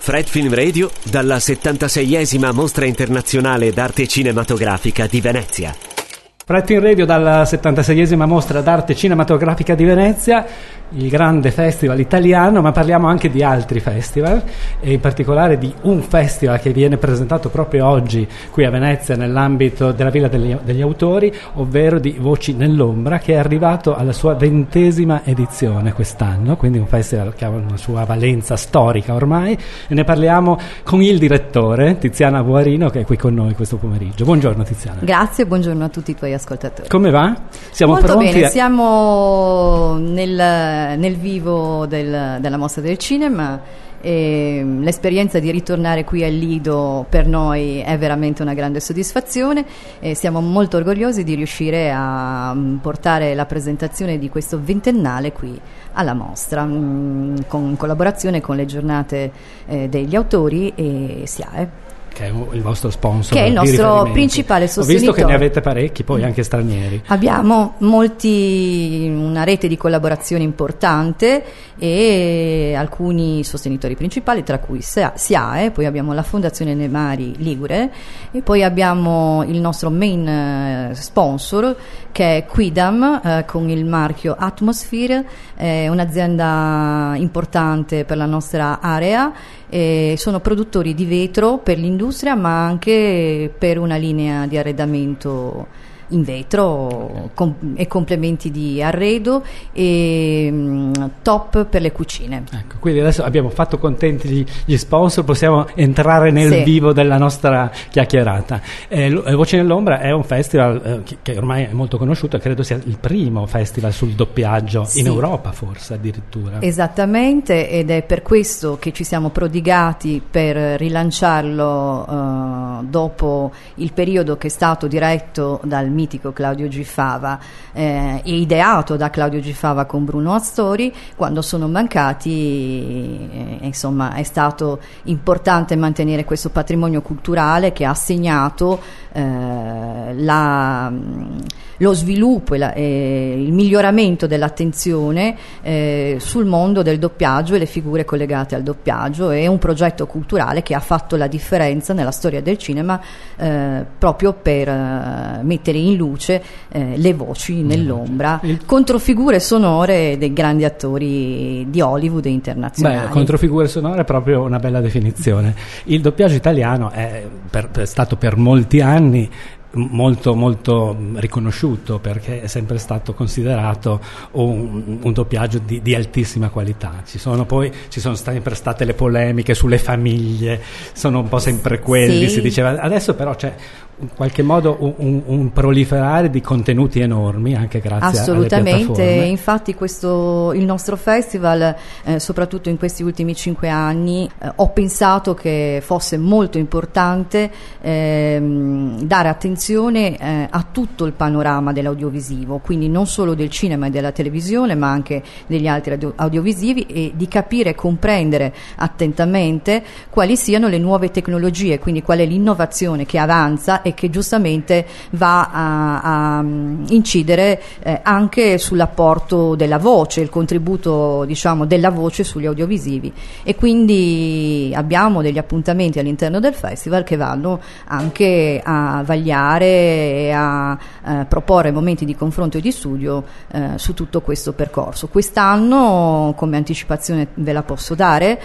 Fred Film Radio dalla 76esima Mostra Internazionale d'Arte Cinematografica di Venezia. Fred Film Radio dalla 76esima Mostra d'Arte Cinematografica di Venezia, il grande festival italiano, ma parliamo anche di altri festival e in particolare di un festival che viene presentato proprio oggi qui a Venezia nell'ambito della Villa degli Autori, ovvero di Voci nell'Ombra, che è arrivato alla sua 20ª edizione quest'anno, quindi un festival che ha una sua valenza storica ormai, e ne parliamo con il direttore Tiziana Guarino, che è qui con noi questo pomeriggio. Buongiorno Tiziana. Grazie, buongiorno a tutti i tuoi ascoltatori. Come va? Siamo molto pronti? Bene, siamo nel vivo della Mostra del Cinema e l'esperienza di ritornare qui al Lido per noi è veramente una grande soddisfazione e siamo molto orgogliosi di riuscire a portare la presentazione di questo ventennale qui alla mostra, in collaborazione con le giornate degli autori e SIAE, che è il vostro sponsor, che è il nostro principale sostenitore. Ho visto che ne avete parecchi, poi anche stranieri. Abbiamo una rete di collaborazione importante e alcuni sostenitori principali, tra cui SIAE, poi abbiamo la Fondazione Nemari Ligure e poi abbiamo il nostro main sponsor, che è Quidam, con il marchio Atmosphere, un'azienda importante per la nostra area. Sono produttori di vetro per l'industria, ma anche per una linea di arredamento in vetro e complementi di arredo e top per le cucine. Ecco, quindi adesso abbiamo fatto contenti gli sponsor, possiamo entrare nel vivo della nostra chiacchierata. Voci nell'Ombra è un festival che ormai è molto conosciuto e credo sia il primo festival sul doppiaggio in Europa, forse addirittura. Esattamente, ed è per questo che ci siamo prodigati per rilanciarlo dopo il periodo che è stato diretto dal mitico Claudio Gifava e ideato da Claudio Gifava con Bruno Astori. Quando sono mancati, insomma, è stato importante mantenere questo patrimonio culturale che ha segnato lo sviluppo e il miglioramento dell'attenzione sul mondo del doppiaggio e le figure collegate al doppiaggio. È un progetto culturale che ha fatto la differenza nella storia del cinema, proprio per mettere in luce le voci nell'ombra, controfigure sonore dei grandi attori di Hollywood e internazionali. Controfigure sonore è proprio una bella definizione. Il doppiaggio italiano è stato per molti anni molto molto riconosciuto, perché è sempre stato considerato un doppiaggio di altissima qualità. Ci sono sempre state le polemiche sulle famiglie, sono un po' sempre quelli, si diceva. Adesso però c'è in qualche modo un proliferare di contenuti enormi, anche grazie alle piattaforme. Infatti il nostro festival, soprattutto in questi ultimi 5 anni, ho pensato che fosse molto importante dare attenzione a tutto il panorama dell'audiovisivo, quindi non solo del cinema e della televisione, ma anche degli altri audiovisivi, e di capire e comprendere attentamente quali siano le nuove tecnologie, quindi qual è l'innovazione che avanza e che giustamente va a incidere anche sull'apporto della voce, il contributo, diciamo, della voce sugli audiovisivi. E quindi abbiamo degli appuntamenti all'interno del festival che vanno anche a vagliare e a proporre momenti di confronto e di studio su tutto questo percorso. Quest'anno, come anticipazione ve la posso dare,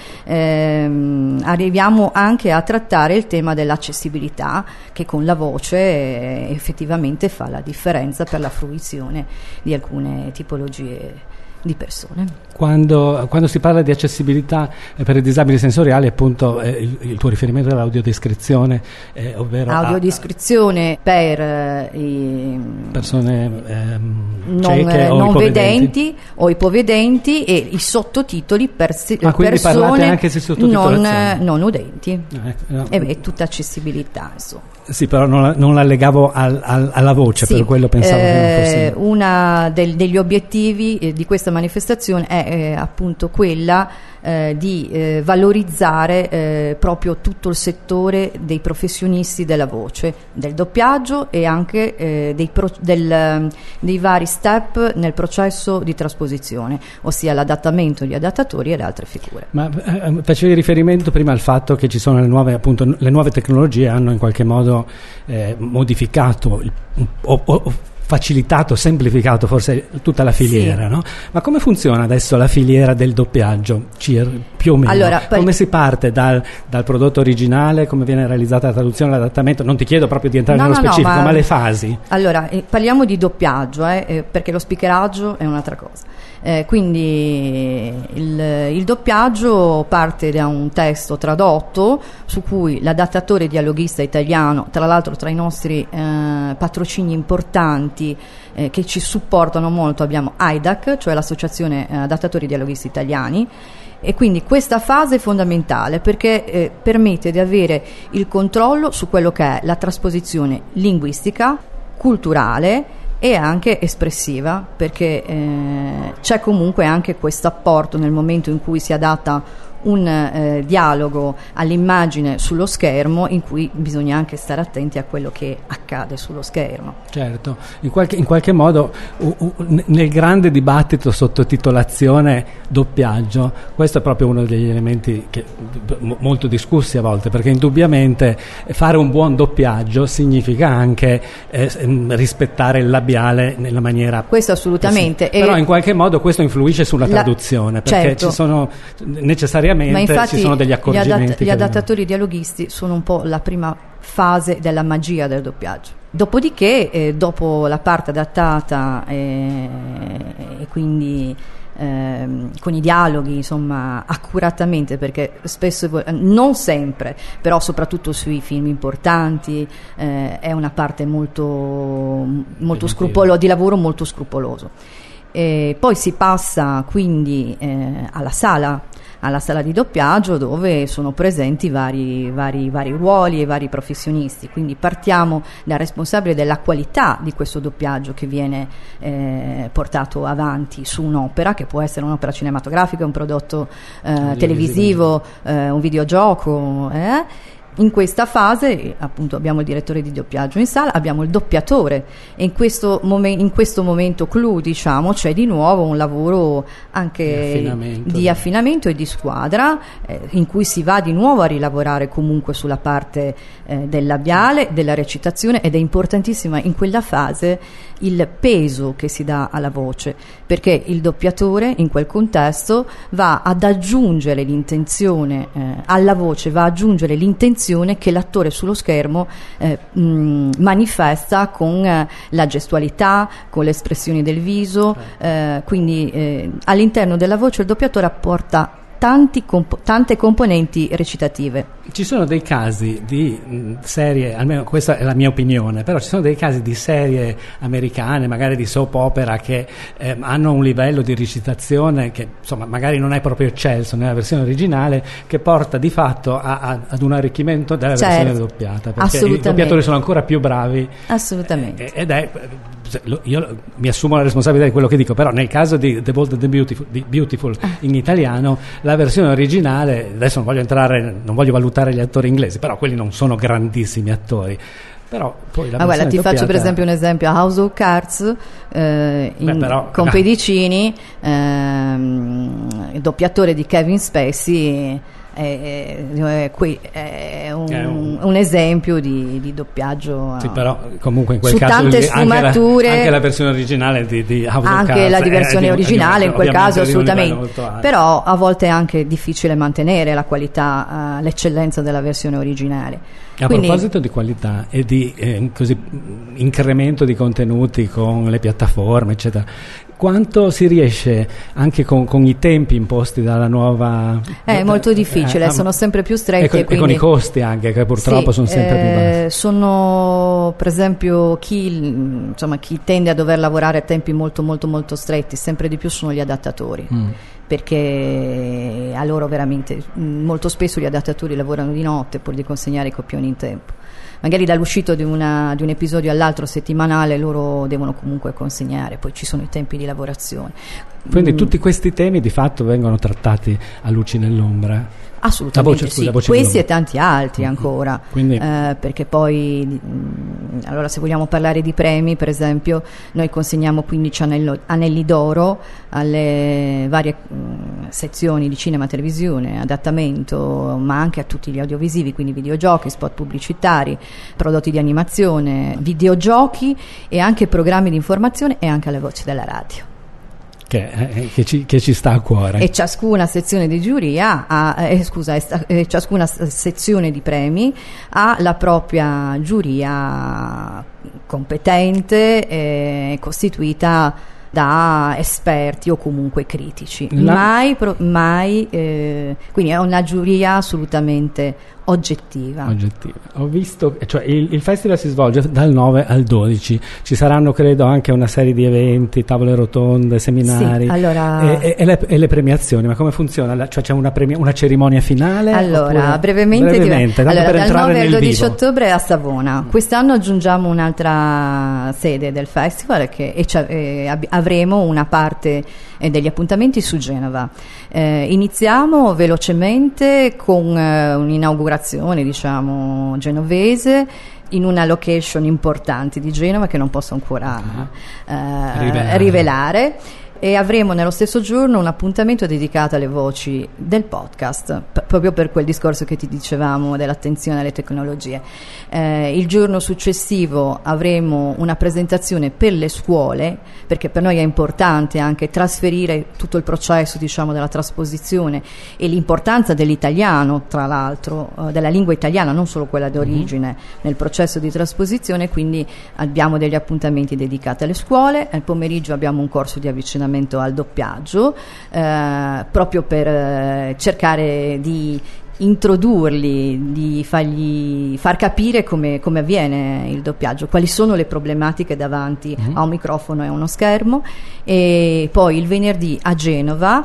arriviamo anche a trattare il tema dell'accessibilità, che con la voce effettivamente fa la differenza per la fruizione di alcune tipologie di persone. Quando si parla di accessibilità per i disabili sensoriali, appunto il tuo riferimento all'audiodescrizione, ovvero audiodescrizione per i persone cieche non vedenti o ipovedenti, e i sottotitoli per quindi parlate anche di sottotitolazione non udenti. È tutta accessibilità, insomma. Sì, però non la legavo alla voce, per quello pensavo che non fosse. Una degli obiettivi di questa manifestazione è appunto quella di valorizzare proprio tutto il settore dei professionisti della voce, del doppiaggio e anche dei vari step nel processo di trasposizione, ossia l'adattamento di adattatori e le altre figure. Ma facevi riferimento prima al fatto che ci sono le nuove tecnologie hanno in qualche modo modificato o facilitato, semplificato forse tutta la filiera, sì. No? Ma come funziona adesso la filiera del doppiaggio? Più o meno. Allora, come si parte dal prodotto originale, come viene realizzata la traduzione, l'adattamento? Non ti chiedo proprio di entrare nello specifico, ma le fasi. Allora, parliamo di doppiaggio, perché lo speakeraggio è un'altra cosa. Quindi il doppiaggio parte da un testo tradotto su cui l'adattatore dialoghista italiano, tra l'altro tra i nostri patrocini importanti che ci supportano molto, abbiamo AIDAC, cioè l'Associazione Adattatori Dialoghisti Italiani, e quindi questa fase è fondamentale perché permette di avere il controllo su quello che è la trasposizione linguistica, culturale e anche espressiva, perché c'è comunque anche questo apporto nel momento in cui si adatta un dialogo all'immagine sullo schermo, in cui bisogna anche stare attenti a quello che accade sullo schermo. Certo, in qualche modo nel grande dibattito sottotitolazione doppiaggio, questo è proprio uno degli elementi che molto discussi a volte, perché indubbiamente fare un buon doppiaggio significa anche rispettare il labiale nella maniera, questo assolutamente, però in qualche modo questo influisce sulla traduzione, perché certo. Ci sono necessariamente ma infatti ci sono degli accorgimenti. Gli adattatori dialoghisti sono un po' la prima fase della magia del doppiaggio. Dopodiché, dopo la parte adattata e quindi con i dialoghi, insomma, accuratamente, perché spesso, non sempre, però soprattutto sui film importanti è una parte molto di lavoro molto scrupoloso. Poi si passa quindi alla sala di doppiaggio, dove sono presenti vari ruoli e vari professionisti. Quindi partiamo dal responsabile della qualità di questo doppiaggio che viene portato avanti su un'opera, che può essere un'opera cinematografica, un prodotto televisivo, un videogioco. In questa fase appunto abbiamo il direttore di doppiaggio in sala, abbiamo il doppiatore, e in questo momento clou, diciamo, c'è di nuovo un lavoro anche di affinamento e di squadra, in cui si va di nuovo a rilavorare comunque sulla parte del labiale, della recitazione, ed è importantissima in quella fase il peso che si dà alla voce, perché il doppiatore in quel contesto va ad aggiungere l'intenzione alla voce, va ad aggiungere l'intenzione che l'attore sullo schermo manifesta con la gestualità, con le espressioni del viso, quindi all'interno della voce il doppiatore apporta tante componenti recitative. Ci sono dei casi di serie, almeno questa è la mia opinione, però ci sono dei casi di serie americane, magari di soap opera, che hanno un livello di recitazione che insomma magari non è proprio eccelso nella versione originale, che porta di fatto ad un arricchimento della versione doppiata, perché i doppiatori sono ancora più bravi. Assolutamente. Ed è, io mi assumo la responsabilità di quello che dico, però nel caso di The Bold and the Beautiful in italiano, la versione originale, adesso non voglio valutare gli attori inglesi, però quelli non sono grandissimi attori. Però poi guarda, ti faccio per esempio un esempio: House of Cards con Pedicini, il doppiatore di Kevin Spacey è un esempio di doppiaggio. Sì, però comunque in quel su caso tante sfumature, anche la versione originale di House of Cards, anche la versione originale in quel caso assolutamente, però a volte è anche difficile mantenere la qualità, l'eccellenza della versione originale. Proposito di qualità e di incremento di contenuti con le piattaforme eccetera, quanto si riesce anche con i tempi imposti dalla nuova... È molto difficile, sono sempre più stretti. E con i costi anche, che purtroppo sono sempre più bassi. Sono, per esempio, chi tende a dover lavorare a tempi molto molto molto stretti, sempre di più sono gli adattatori. perché a loro veramente molto spesso gli adattatori lavorano di notte pur di consegnare i copioni in tempo. Magari dall'uscita di un episodio all'altro settimanale loro devono comunque consegnare, poi ci sono i tempi di lavorazione. Quindi tutti questi temi di fatto vengono trattati a Luci nell'ombra? Assolutamente sì, questi e tanti altri ancora. Quindi... perché poi allora, se vogliamo parlare di premi, per esempio, noi consegniamo 15 anelli d'oro alle varie sezioni di cinema, televisione, adattamento, ma anche a tutti gli audiovisivi, quindi videogiochi, spot pubblicitari, prodotti di animazione, videogiochi e anche programmi di informazione e anche alle voci della radio. Che ci sta a cuore. E ciascuna sezione di giuria ciascuna sezione di premi ha la propria giuria competente, costituita da esperti o comunque critici. Mai quindi è una giuria assolutamente oggettiva. Ho visto, cioè il festival si svolge dal 9 al 12, ci saranno credo anche una serie di eventi, tavole rotonde, seminari, sì, allora... e le premiazioni, ma come funziona? Cioè c'è una cerimonia finale? Allora, brevemente allora, dal 9 al 12 vivo. Ottobre a Savona. Quest'anno aggiungiamo un'altra sede del festival avremo una parte degli appuntamenti su Genova. Iniziamo velocemente con un'inaugurazione, diciamo, genovese in una location importante di Genova che non posso ancora rivelare. E avremo nello stesso giorno un appuntamento dedicato alle voci del podcast, proprio per quel discorso che ti dicevamo dell'attenzione alle tecnologie. Il giorno successivo avremo una presentazione per le scuole, perché per noi è importante anche trasferire tutto il processo, diciamo, della trasposizione e l'importanza dell'italiano, tra l'altro, della lingua italiana, non solo quella d'origine, nel processo di trasposizione. Quindi abbiamo degli appuntamenti dedicati alle scuole. Al pomeriggio abbiamo un corso di avvicinamento al doppiaggio, proprio per cercare di introdurli, di far capire come avviene il doppiaggio, quali sono le problematiche davanti a un microfono e a uno schermo. E poi il venerdì a Genova,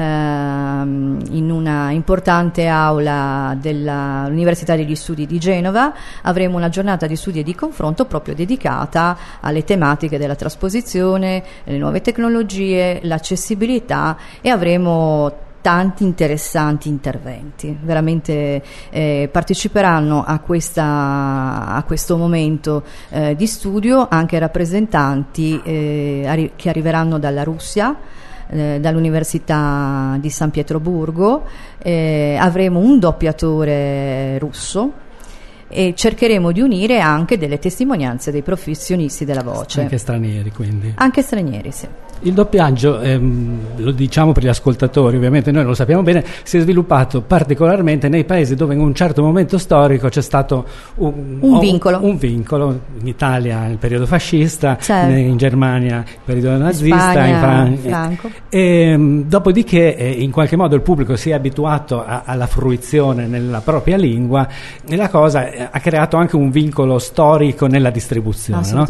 in una importante aula dell'Università degli Studi di Genova, avremo una giornata di studi e di confronto proprio dedicata alle tematiche della trasposizione, le nuove tecnologie, l'accessibilità, e avremo tanti interessanti interventi. Veramente parteciperanno a questo momento di studio anche rappresentanti che arriveranno dalla Russia, dall'Università di San Pietroburgo. Avremo un doppiatore russo e cercheremo di unire anche delle testimonianze dei professionisti della voce. Anche stranieri, quindi. Anche stranieri, sì. Il doppiaggio, lo diciamo per gli ascoltatori, ovviamente noi lo sappiamo bene, si è sviluppato particolarmente nei paesi dove in un certo momento storico c'è stato un vincolo. In Italia nel periodo fascista, certo. In Germania il periodo nazista, Spagna, in Franco. E dopodiché in qualche modo il pubblico si è abituato alla fruizione nella propria lingua, e la cosa ha creato anche un vincolo storico nella distribuzione, no?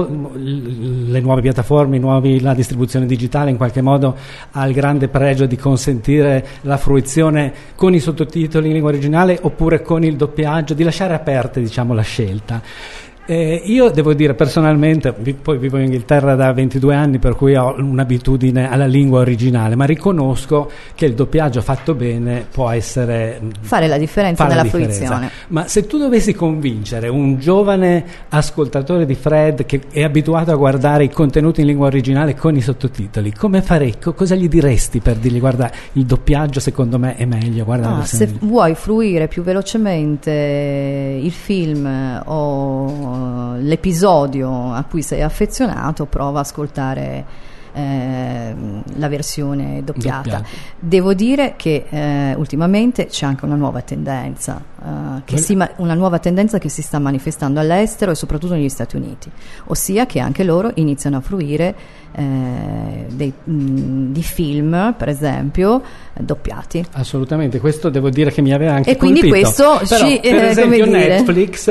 Le nuove piattaforme, la distribuzione digitale in qualche modo ha il grande pregio di consentire la fruizione con i sottotitoli in lingua originale oppure con il doppiaggio, di lasciare aperte, diciamo, la scelta. Io devo dire personalmente, poi vivo in Inghilterra da 22 anni, per cui ho un'abitudine alla lingua originale, ma riconosco che il doppiaggio fatto bene può essere fare la differenza nella fruizione. Ma se tu dovessi convincere un giovane ascoltatore di Fred che è abituato a guardare i contenuti in lingua originale con i sottotitoli, come farei? Cosa gli diresti per dirgli: guarda, il doppiaggio secondo me è meglio, guarda se vuoi fruire più velocemente il film o l'episodio a cui sei affezionato, prova a ascoltare la versione doppiata. Devo dire che ultimamente c'è anche una nuova tendenza una nuova tendenza che si sta manifestando all'estero e soprattutto negli Stati Uniti, ossia che anche loro iniziano a fruire di film, per esempio, doppiati. Assolutamente, questo devo dire che mi aveva anche e quindi colpito. questo però, per esempio Netflix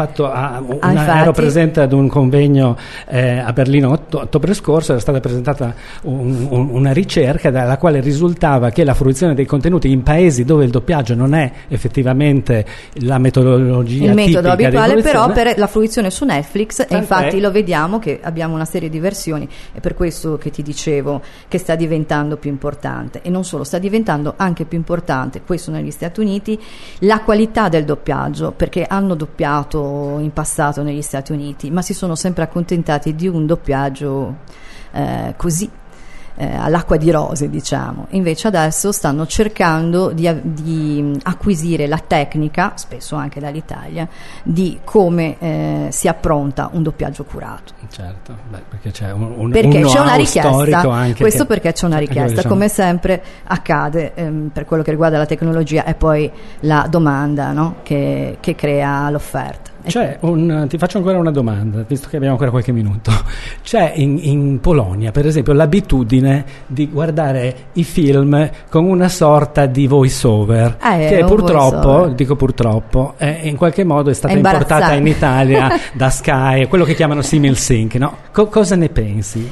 ero presente ad un convegno a Berlino ottobre scorso, era stata presentata una ricerca dalla quale risultava che la fruizione dei contenuti in paesi dove il doppiaggio non è effettivamente la metodologia il metodo abituale, però per la fruizione su Netflix, e infatti lo vediamo che abbiamo una serie di versioni, e per questo che ti dicevo che sta diventando più importante, e non solo, sta diventando anche più importante, questo negli Stati Uniti, la qualità del doppiaggio, perché hanno doppiato in passato negli Stati Uniti, ma si sono sempre accontentati di un doppiaggio così all'acqua di rose, diciamo. Invece adesso stanno cercando di acquisire la tecnica, spesso anche dall'Italia, di come si appronta un doppiaggio curato. Certo, perché c'è c'è una richiesta, anche questo perché c'è una richiesta, come sempre accade per quello che riguarda la tecnologia, è poi la domanda, no? che crea l'offerta. Ti faccio ancora una domanda, visto che abbiamo ancora qualche minuto. C'è in Polonia, per esempio, l'abitudine di guardare i film con una sorta di voice over, che purtroppo, dico purtroppo, in qualche modo è stata importata in Italia da Sky, quello che chiamano simul-sync, no? Cosa ne pensi?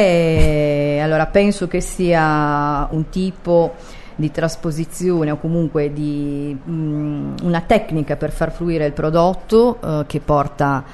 Allora, penso che sia un tipo di trasposizione o comunque di una tecnica per far fruire il prodotto che porta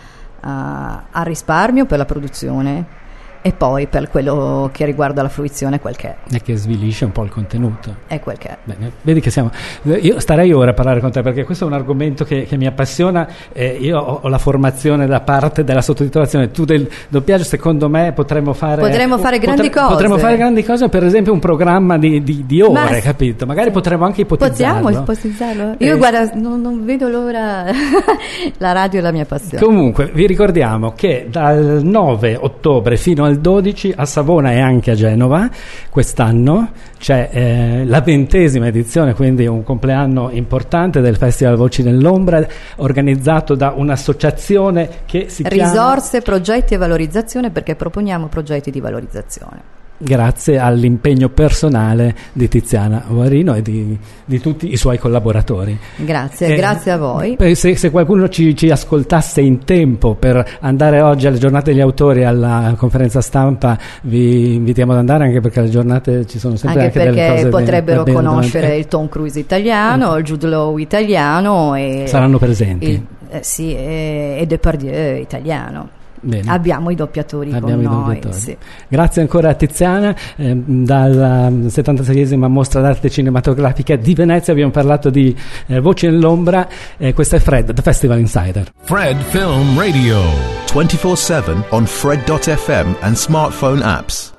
a risparmio per la produzione e poi per quello che riguarda la fruizione quel che è. E che svilisce un po' il contenuto. È quel che è. Bene, vedi che io starei ora a parlare con te, perché questo è un argomento che mi appassiona. Io ho la formazione da parte della sottotitolazione, tu del doppiaggio. Secondo me potremmo fare grandi cose. Potremmo fare grandi cose, per esempio un programma di ore, capito? Magari potremmo anche ipotizzarlo. Possiamo ipotizzarlo? Io guarda, non vedo l'ora. La radio è la mia passione. Comunque vi ricordiamo che dal 9 ottobre fino al 12 a Savona e anche a Genova quest'anno c'è la 20ª edizione, quindi un compleanno importante del Festival Voci nell'Ombra, organizzato da un'associazione che si chiama Risorse, Progetti e Valorizzazione, perché proponiamo progetti di valorizzazione. Grazie all'impegno personale di Tiziana Guarino e di tutti i suoi collaboratori. Grazie a voi. Se qualcuno ci ascoltasse in tempo per andare oggi alle giornate degli autori, alla conferenza stampa, vi invitiamo ad andare, anche perché alle giornate ci sono sempre anche delle cose, perché potrebbero conoscere il Tom Cruise italiano, il Jude Law italiano, e saranno presenti e Depardieu italiano. Bene. Abbiamo i doppiatori con noi. Sì. Grazie ancora a Tiziana. Dalla 76esima mostra d'arte cinematografica di Venezia abbiamo parlato di Voci nell'Ombra. Questo è Fred, The Festival Insider. Fred Film Radio 24/7 on Fred.fm and smartphone apps.